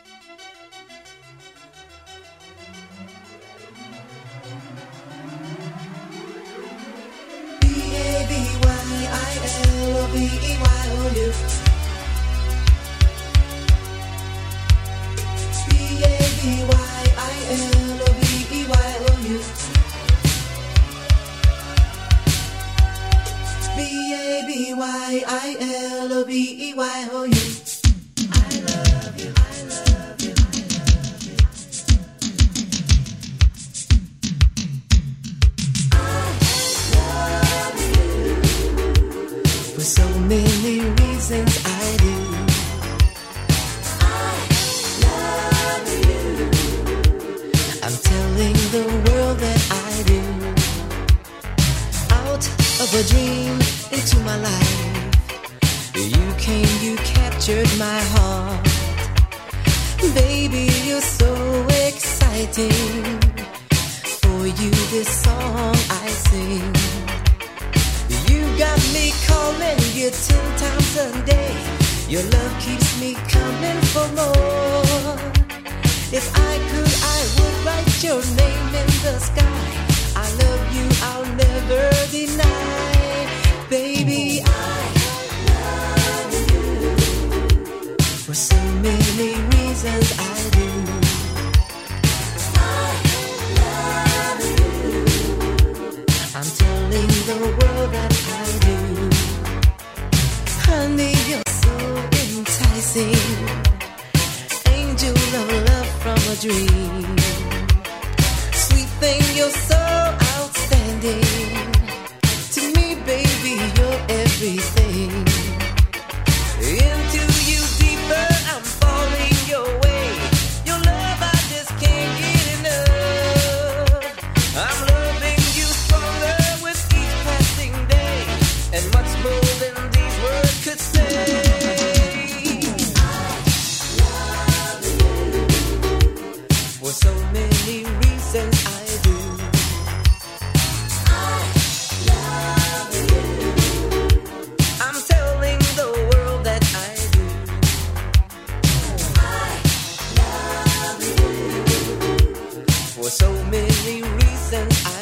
B-A-B-Y-I-L-O-V-E-Y-O-U. B-A-B-Y-I-L-O-V-E-Y-O-U. I love you, I love you, I love you. I love you. For so many reasons I do. I love you. I'm telling the world that I do. Out of a dream into my life, you came, you captured my heart. Baby, you're so exciting. For you, this song I sing. You got me calling you 10 times a day. Your love keeps me coming for more. If I could, I would write your name in the sky. I love you, I'll never deny. Baby, I love you. For so many reasons I do. I love you. I'm telling the world that I do. Honey, you're so enticing. Angel of love from a dream. Sweet thing, you're so outstanding. To me, baby, you're everything. Into you deeper, I'm falling your way. Your love, I just can't get enough. I'm loving you stronger with each passing day, and much more than these words could say. I love you. For so many reasons I do. I love you. I'm telling the world that I do. I love you. For so many reasons I